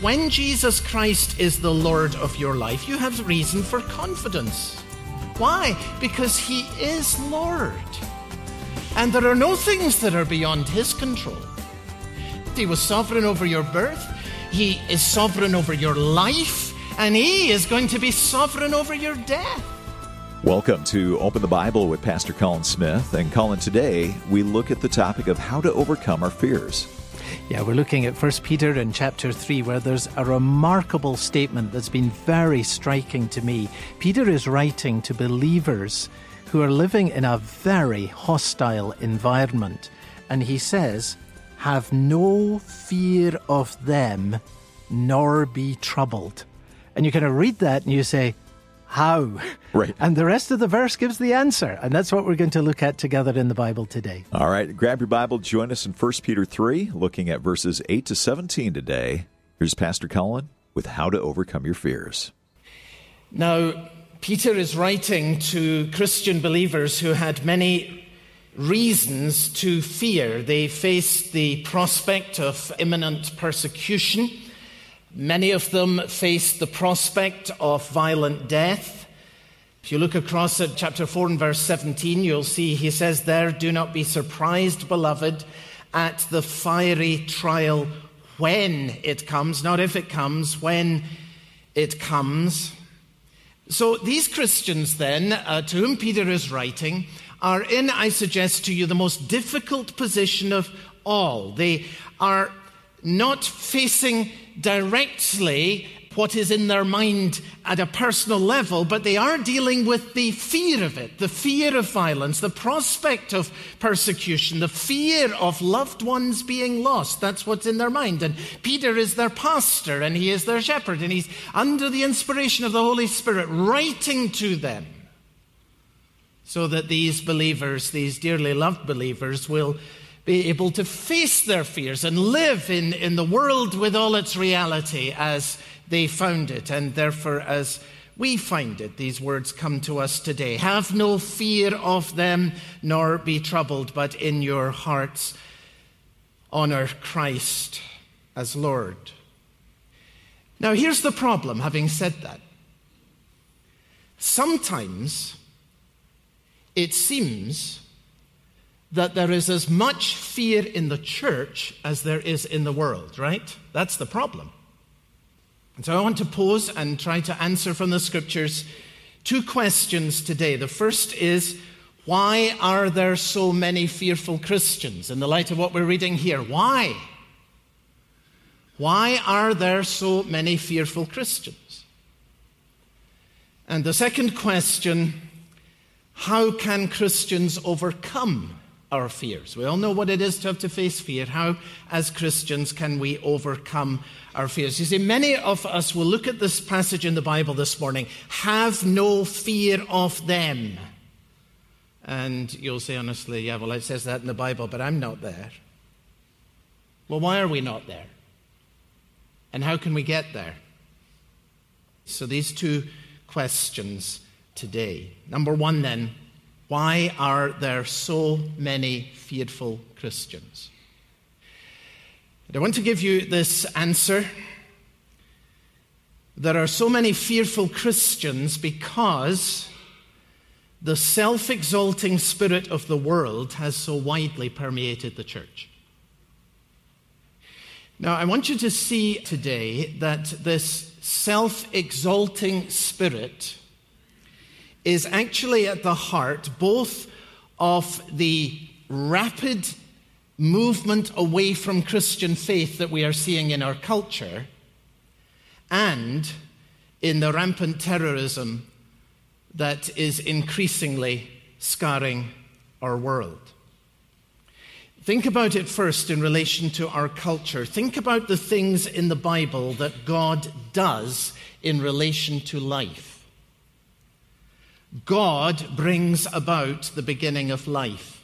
when Jesus Christ is the Lord of your life, you have reason for confidence. Why? Because he is Lord. And there are no things that are beyond his control. He was sovereign over your birth. He is sovereign over your life. And he is going to be sovereign over your death. Welcome to Open the Bible with Pastor Colin Smith. And Colin, today we look at the topic of how to overcome our fears. Yeah, we're looking at 1 Peter in chapter 3, where there's a remarkable statement that's been very striking to me. Peter is writing to believers who are living in a very hostile environment. And he says, "Have no fear of them, nor be troubled." And you kind of read that and you say, how? Right. And the rest of the verse gives the answer. And that's what we're going to look at together in the Bible today. All right, grab your Bible, join us in 1 Peter 3, looking at verses 8 to 17 today. Here's Pastor Colin with how to overcome your fears. Now, Peter is writing to Christian believers who had many reasons to fear. They faced the prospect of imminent persecution. Many of them faced the prospect of violent death. If you look across at chapter 4 and verse 17, you'll see he says there, "Do not be surprised, beloved, at the fiery trial when it comes." Not if it comes, when it comes. So these Christians then, to whom Peter is writing, are in, I suggest to you, the most difficult position of all. They are not facing directly what is in their mind at a personal level, but they are dealing with the fear of it, the fear of violence, the prospect of persecution, the fear of loved ones being lost. That's what's in their mind. And Peter is their pastor, and he is their shepherd, and he's under the inspiration of the Holy Spirit writing to them so that these believers, these dearly loved believers, will be able to face their fears and live in the world with all its reality as they found it, and therefore as we find it. These words come to us today. "Have no fear of them, nor be troubled, but in your hearts honor Christ as Lord." Now here's the problem, having said that. Sometimes it seems that there is as much fear in the church as there is in the world, right? That's the problem. And so I want to pose and try to answer from the scriptures two questions today. The first is, why are there so many fearful Christians? In the light of what we're reading here, why? Why are there so many fearful Christians? And the second question, how can Christians overcome our fears? We all know what it is to have to face fear. How, as Christians, can we overcome our fears? You see, many of us will look at this passage in the Bible this morning, "Have no fear of them." And you'll say honestly, "Yeah, well, it says that in the Bible, but I'm not there." Well, why are we not there? And how can we get there? So these two questions today. Number one, then, why are there so many fearful Christians? And I want to give you this answer. There are so many fearful Christians because the self-exalting spirit of the world has so widely permeated the church. Now, I want you to see today that this self-exalting spirit is actually at the heart both of the rapid movement away from Christian faith that we are seeing in our culture and in the rampant terrorism that is increasingly scarring our world. Think about it first in relation to our culture. Think about the things in the Bible that God does in relation to life. God brings about the beginning of life.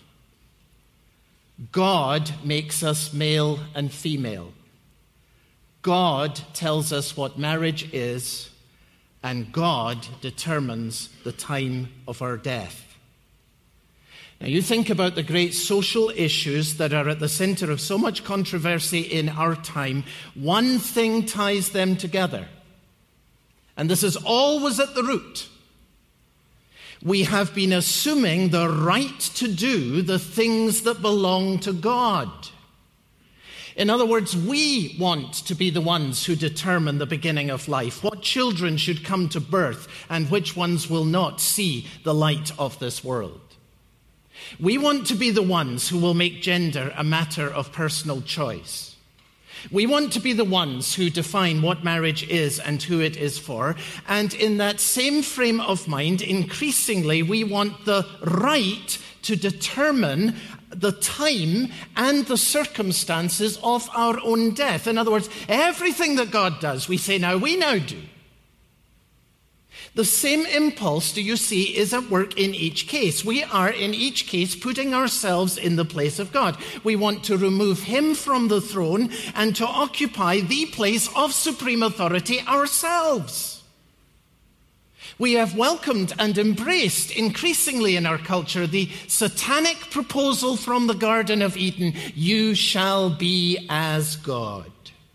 God makes us male and female. God tells us what marriage is, and God determines the time of our death. Now, you think about the great social issues that are at the center of so much controversy in our time. One thing ties them together, and this is always at the root. We have been assuming the right to do the things that belong to God. In other words, we want to be the ones who determine the beginning of life, what children should come to birth, and which ones will not see the light of this world. We want to be the ones who will make gender a matter of personal choice. We want to be the ones who define what marriage is and who it is for. And in that same frame of mind, increasingly, we want the right to determine the time and the circumstances of our own death. In other words, everything that God does, we say, now we now do. The same impulse, do you see, is at work in each case. We are, in each case, putting ourselves in the place of God. We want to remove him from the throne and to occupy the place of supreme authority ourselves. We have welcomed and embraced increasingly in our culture the satanic proposal from the Garden of Eden, you shall be as God.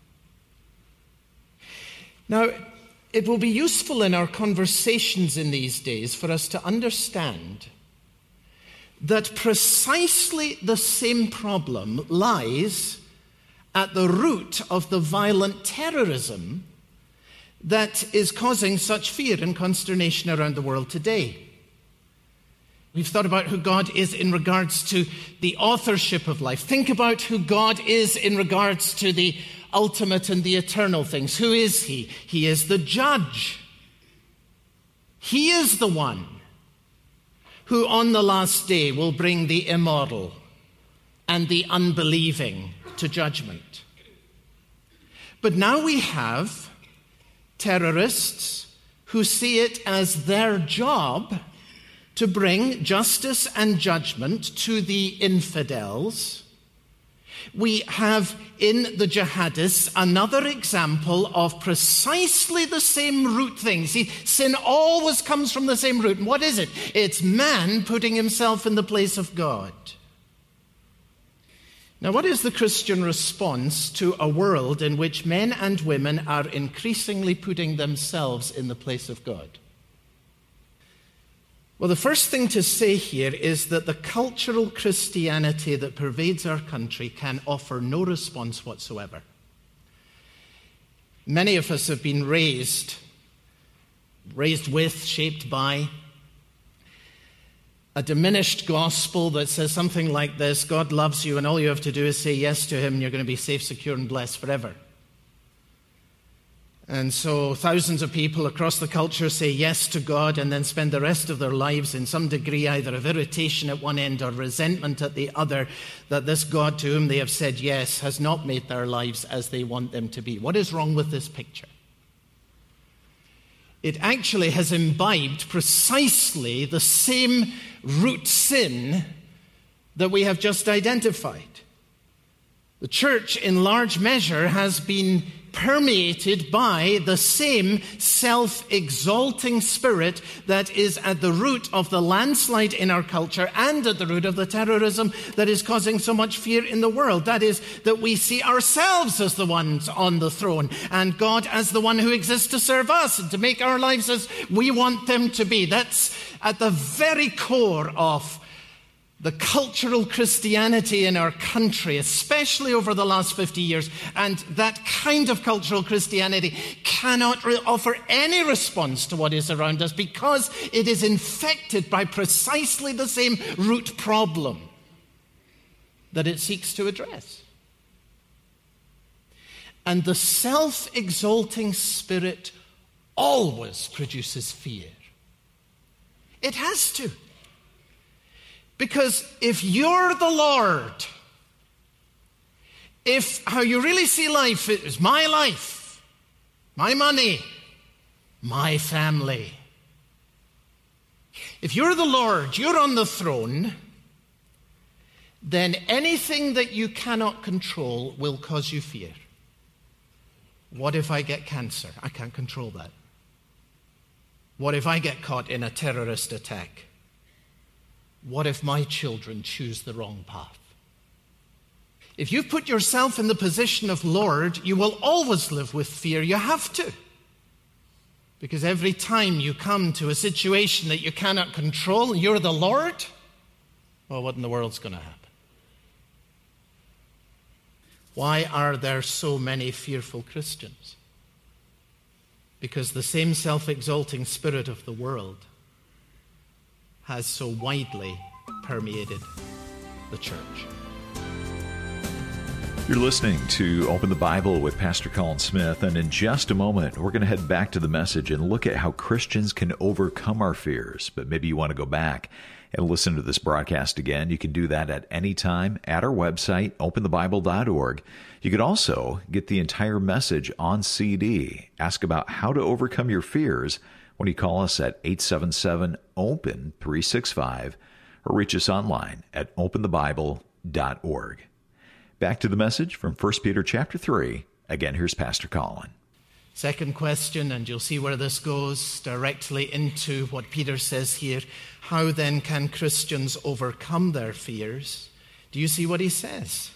Now, it will be useful in our conversations in these days for us to understand that precisely the same problem lies at the root of the violent terrorism that is causing such fear and consternation around the world today. We've thought about who God is in regards to the authorship of life. Think about who God is in regards to the ultimate and the eternal things. Who is he? He is the judge. He is the one who on the last day will bring the immoral and the unbelieving to judgment. But now we have terrorists who see it as their job to bring justice and judgment to the infidels. We have in the jihadists another example of precisely the same root thing. See, sin always comes from the same root. And what is it? It's man putting himself in the place of God. Now, what is the Christian response to a world in which men and women are increasingly putting themselves in the place of God? Well, the first thing to say here is that the cultural Christianity that pervades our country can offer no response whatsoever. Many of us have been raised with, shaped by a diminished gospel that says something like this: God loves you and all you have to do is say yes to him and you're going to be safe, secure and blessed forever. And so thousands of people across the culture say yes to God and then spend the rest of their lives in some degree either of irritation at one end or resentment at the other, that this God to whom they have said yes has not made their lives as they want them to be. What is wrong with this picture? It actually has imbibed precisely the same root sin that we have just identified. The church, in large measure, has been permeated by the same self-exalting spirit that is at the root of the landslide in our culture and at the root of the terrorism that is causing so much fear in the world. That is, that we see ourselves as the ones on the throne and God as the one who exists to serve us and to make our lives as we want them to be. That's at the very core of the cultural Christianity in our country, especially over the last 50 years. And that kind of cultural Christianity cannot offer any response to what is around us because it is infected by precisely the same root problem that it seeks to address. And the self-exalting spirit always produces fear. It has to. Because if you're the Lord, if how you really see life is my life, my money, my family. If you're the Lord, you're on the throne, then anything that you cannot control will cause you fear. What if I get cancer? I can't control that. What if I get caught in a terrorist attack? what if my children choose the wrong path? If you put yourself in the position of Lord, you will always live with fear. You have to. Because every time you come to a situation that you cannot control and you're the Lord, well, what in the world's going to happen? Why are there so many fearful Christians? Because the same self-exalting spirit of the world has so widely permeated the church. You're listening to Open the Bible with Pastor Colin Smith, and in just a moment, we're going to head back to the message and look at how Christians can overcome our fears. But maybe you want to go back and listen to this broadcast again. You can do that at any time at our website, openthebible.org. You could also get the entire message on CD. Ask about how to overcome your fears when you call us at 877-OPEN-365 or reach us online at openthebible.org. Back to the message from 1 Peter chapter 3. Again, here's Pastor Colin. Second question, and you'll see where this goes directly into what Peter says here. How then can Christians overcome their fears? Do you see what he says?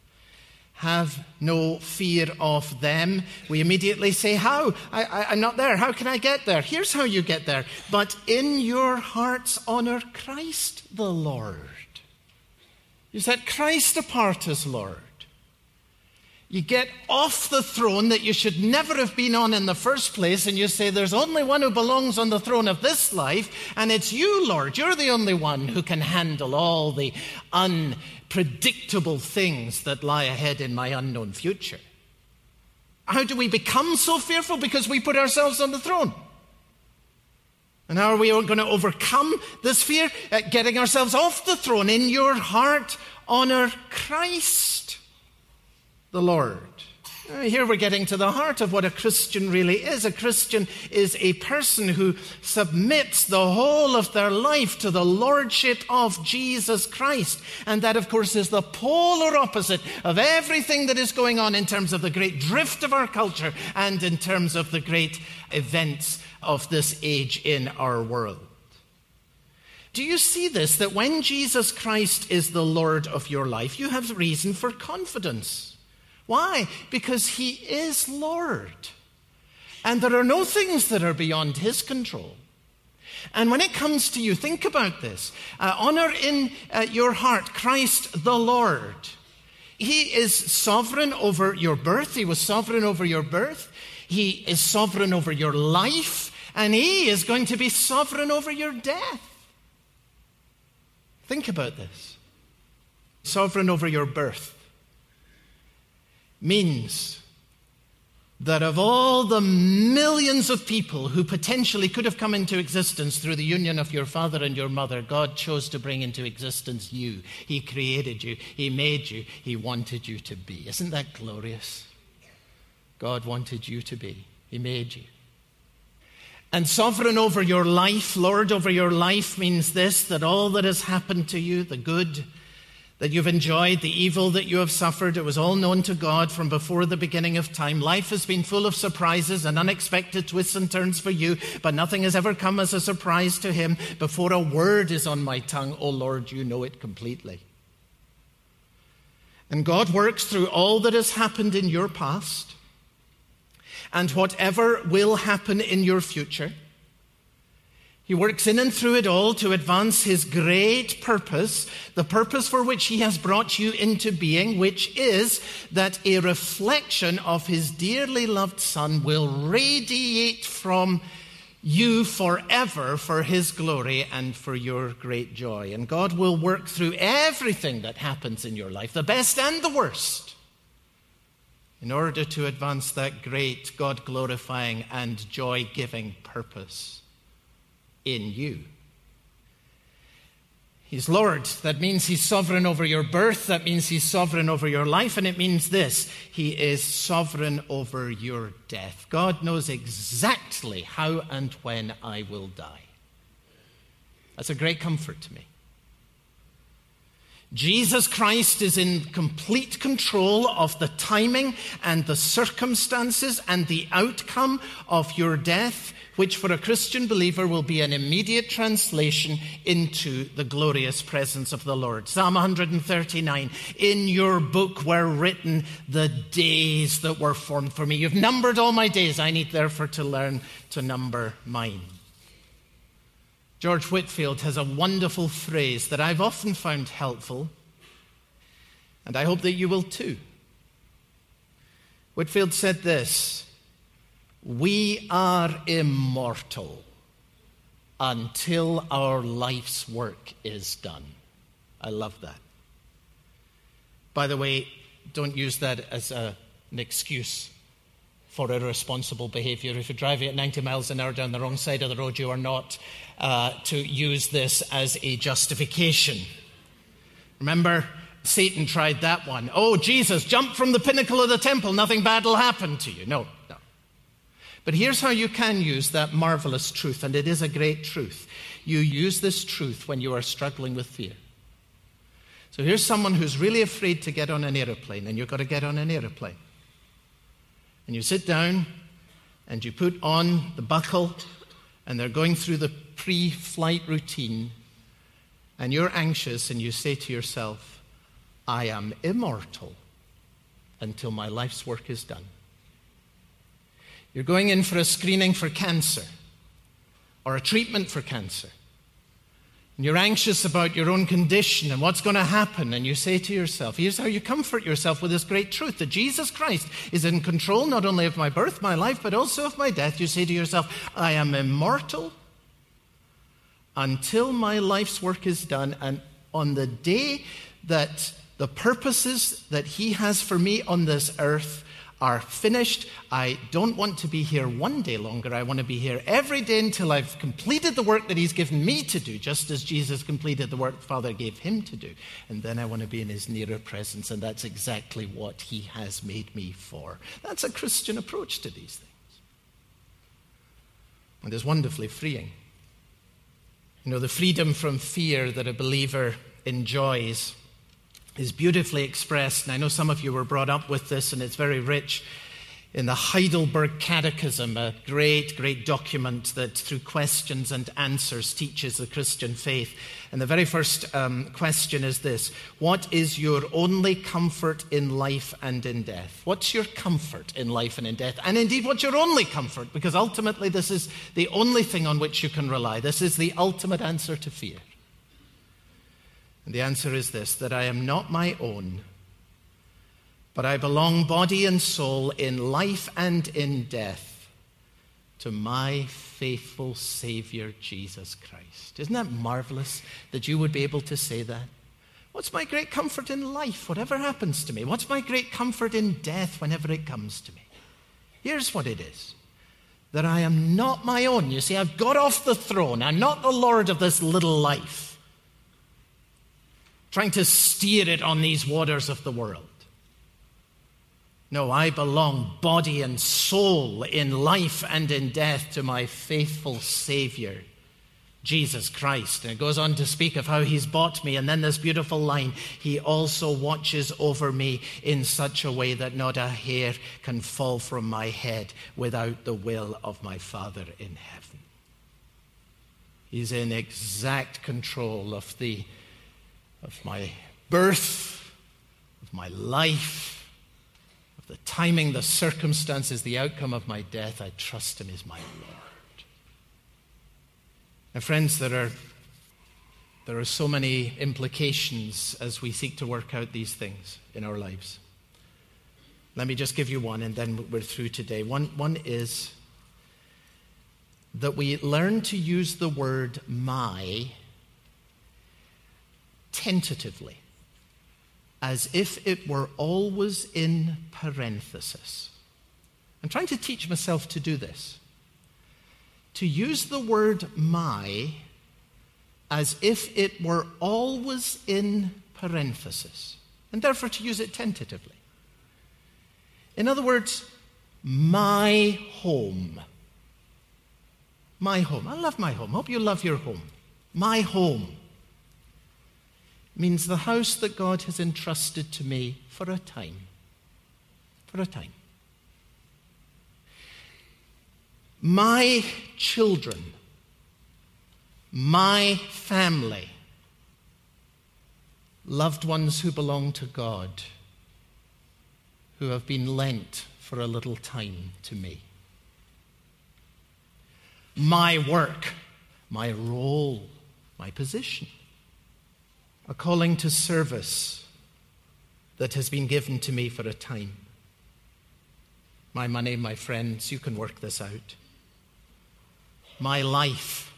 Have no fear of them. We immediately say, how? I'm not there. How can I get there? Here's how you get there. But in your hearts honor Christ the Lord. You set Christ apart as Lord. You get off the throne that you should never have been on in the first place, and you say, there's only one who belongs on the throne of this life, and it's you, Lord. You're the only one who can handle all the unpredictable things that lie ahead in my unknown future. How do we become so fearful? Because we put ourselves on the throne. And how are we going to overcome this fear? Getting ourselves off the throne. In your heart, honor Christ the Lord. Here we're getting to the heart of what a Christian really is. A Christian is a person who submits the whole of their life to the lordship of Jesus Christ. And that, of course, is the polar opposite of everything that is going on in terms of the great drift of our culture and in terms of the great events of this age in our world. Do you see this, that when Jesus Christ is the Lord of your life, you have reason for confidence? Why? Because he is Lord. And there are no things that are beyond his control. And when it comes to you, think about this. Honor in your heart Christ the Lord. He is sovereign over your birth. He was sovereign over your birth. He is sovereign over your life. And he is going to be sovereign over your death. Think about this. Sovereign over your birth means that of all the millions of people who potentially could have come into existence through the union of your father and your mother, God chose to bring into existence you. He created you. He made you. He wanted you to be. Isn't that glorious? God wanted you to be. He made you. And sovereign over your life, Lord over your life, means this, that all that has happened to you, the good that you've enjoyed, the evil that you have suffered, it was all known to God from before the beginning of time. Life has been full of surprises and unexpected twists and turns for you, but nothing has ever come as a surprise to him. Before a word is on my tongue, O Lord, you know it completely. And God works through all that has happened in your past and whatever will happen in your future. He works in and through it all to advance his great purpose, the purpose for which he has brought you into being, which is that a reflection of his dearly loved Son will radiate from you forever for his glory and for your great joy. And God will work through everything that happens in your life, the best and the worst, in order to advance that great God-glorifying and joy-giving purpose in you. He's Lord. That means he's sovereign over your birth. That means he's sovereign over your life. And it means this: he is sovereign over your death. God knows exactly how and when I will die. That's a great comfort to me. Jesus Christ is in complete control of the timing and the circumstances and the outcome of your death, which for a Christian believer will be an immediate translation into the glorious presence of the Lord. Psalm 139, in your book were written the days that were formed for me. You've numbered all my days. I need therefore to learn to number mine. George Whitefield has a wonderful phrase that I've often found helpful, and I hope that you will too. Whitefield said this: we are immortal until our life's work is done. I love that. By the way, don't use that as an excuse for irresponsible behavior. If you're driving at 90 miles an hour down the wrong side of the road, you are not to use this as a justification. Remember, Satan tried that one. Oh, Jesus, jump from the pinnacle of the temple. Nothing bad will happen to you. No. But here's how you can use that marvelous truth, and it is a great truth. You use this truth when you are struggling with fear. So here's someone who's really afraid to get on an airplane, and you've got to get on an airplane. And you sit down and you put on the buckle and they're going through the pre-flight routine and you're anxious and you say to yourself, I am immortal until my life's work is done. You're going in for a screening for cancer or a treatment for cancer. And you're anxious about your own condition and what's going to happen. And you say to yourself, here's how you comfort yourself with this great truth, that Jesus Christ is in control not only of my birth, my life, but also of my death. You say to yourself, I am immortal until my life's work is done. And on the day that the purposes that he has for me on this earth are finished, I don't want to be here one day longer. I want to be here every day until I've completed the work that he's given me to do, just as Jesus completed the work the Father gave him to do. And then I want to be in his nearer presence, and that's exactly what he has made me for. That's a Christian approach to these things. And it's wonderfully freeing. You know, the freedom from fear that a believer enjoys is beautifully expressed, and I know some of you were brought up with this, and it's very rich, in the Heidelberg Catechism, a great, great document that through questions and answers teaches the Christian faith. And the very first question is this: what is your only comfort in life and in death? What's your comfort in life and in death? And indeed, what's your only comfort? Because ultimately this is the only thing on which you can rely. This is the ultimate answer to fear. And the answer is this: that I am not my own, but I belong body and soul in life and in death to my faithful Savior, Jesus Christ. Isn't that marvelous that you would be able to say that? What's my great comfort in life, whatever happens to me? What's my great comfort in death whenever it comes to me? Here's what it is: that I am not my own. You see, I've got off the throne. I'm not the Lord of this little life, trying to steer it on these waters of the world. No, I belong body and soul in life and in death to my faithful Savior, Jesus Christ. And it goes on to speak of how he's bought me. And then this beautiful line: he also watches over me in such a way that not a hair can fall from my head without the will of my Father in heaven. He's in exact control of my birth, of my life, of the timing, the circumstances, the outcome of my death. I trust him as my Lord. Now, friends, there are so many implications as we seek to work out these things in our lives. Let me just give you one, and then we're through today. One is that we learn to use the word my tentatively, as if it were always in parenthesis. I'm trying to teach myself to do this. To use the word my as if it were always in parenthesis, and therefore to use it tentatively. In other words, my home. My home. I love my home. I hope you love your home. My home means the house that God has entrusted to me for a time. For a time. My children, my family, loved ones who belong to God, who have been lent for a little time to me. My work, my role, my position, a calling to service that has been given to me for a time. My money, my friends, you can work this out. My life.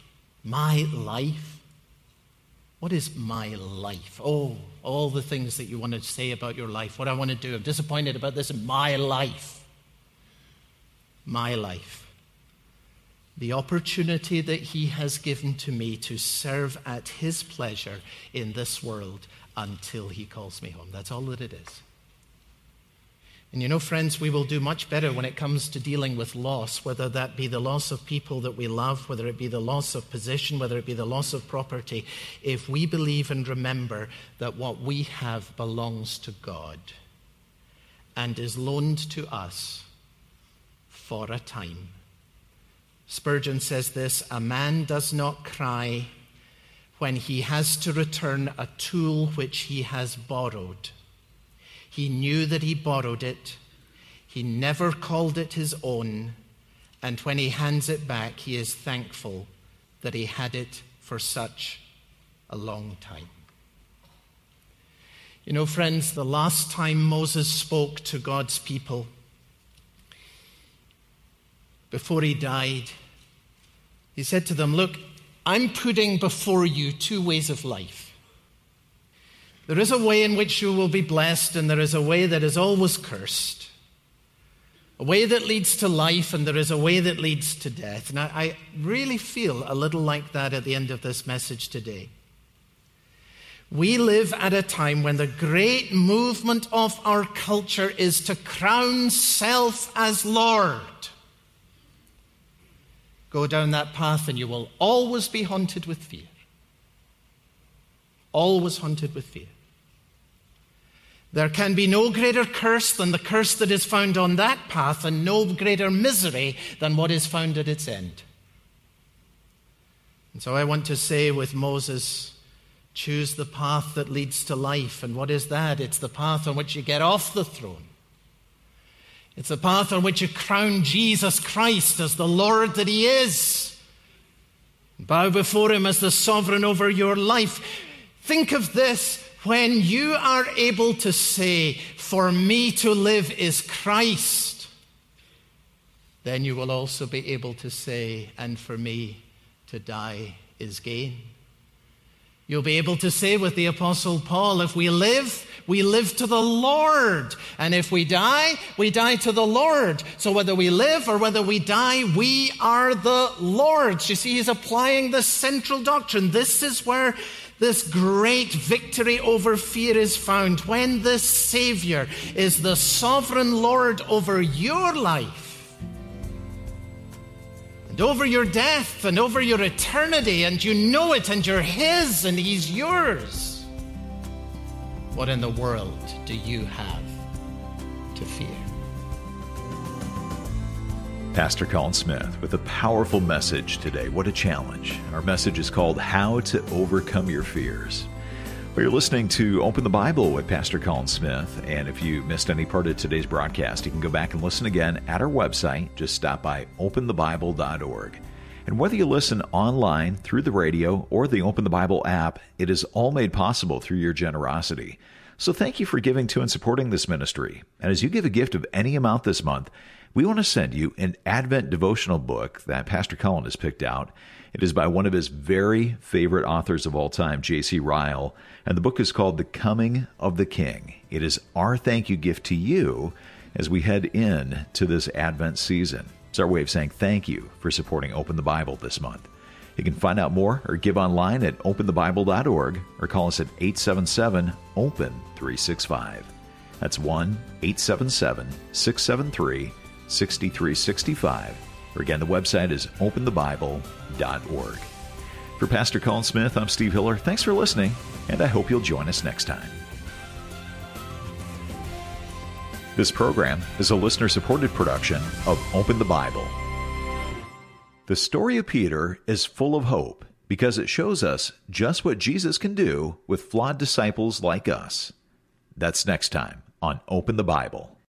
What is my life? Oh, all the things that you want to say about your life, what I want to do. I'm disappointed about this. My life. My life. The opportunity that he has given to me to serve at his pleasure in this world until he calls me home. That's all that it is. And you know, friends, we will do much better when it comes to dealing with loss, whether that be the loss of people that we love, whether it be the loss of position, whether it be the loss of property, if we believe and remember that what we have belongs to God and is loaned to us for a time. Spurgeon says this, a man does not cry when he has to return a tool which he has borrowed. He knew that he borrowed it. He never called it his own. And when he hands it back, he is thankful that he had it for such a long time. You know, friends, the last time Moses spoke to God's people, before he died, he said to them, look, I'm putting before you two ways of life. There is a way in which you will be blessed, and there is a way that is always cursed. A way that leads to life, and there is a way that leads to death. And I really feel a little like that at the end of this message today. We live at a time when the great movement of our culture is to crown self as Lord. Go down that path and you will always be haunted with fear. Always haunted with fear. There can be no greater curse than the curse that is found on that path, and no greater misery than what is found at its end. And so I want to say with Moses, choose the path that leads to life. And what is that? It's the path on which you get off the throne. It's the path on which you crown Jesus Christ as the Lord that he is. Bow before him as the sovereign over your life. Think of this. When you are able to say, for me to live is Christ, then you will also be able to say, and for me to die is gain. You'll be able to say with the Apostle Paul, if we live to the Lord. And if we die to the Lord. So whether we live or whether we die, we are the Lord's. You see, he's applying the central doctrine. This is where this great victory over fear is found. When the Savior is the sovereign Lord over your life, and over your death, and over your eternity, and you know it, and you're his, and he's yours. What in the world do you have to fear? Pastor Colin Smith with a powerful message today. What a challenge. Our message is called How to Overcome Your Fears. Well, you're listening to Open the Bible with Pastor Colin Smith, and if you missed any part of today's broadcast, you can go back and listen again at our website. Just stop by openthebible.org. And whether you listen online, through the radio, or the Open the Bible app, it is all made possible through your generosity. So thank you for giving to and supporting this ministry. And as you give a gift of any amount this month, we want to send you an Advent devotional book that Pastor Colin has picked out. It is by one of his very favorite authors of all time, J.C. Ryle, and the book is called The Coming of the King. It is our thank you gift to you as we head in to this Advent season. It's our way of saying thank you for supporting Open the Bible this month. You can find out more or give online at openthebible.org or call us at 877-OPEN-365. That's 1-877-673-6365. Or again, the website is openthebible.org. For Pastor Colin Smith, I'm Steve Hiller. Thanks for listening, and I hope you'll join us next time. This program is a listener-supported production of Open the Bible. The story of Peter is full of hope because it shows us just what Jesus can do with flawed disciples like us. That's next time on Open the Bible.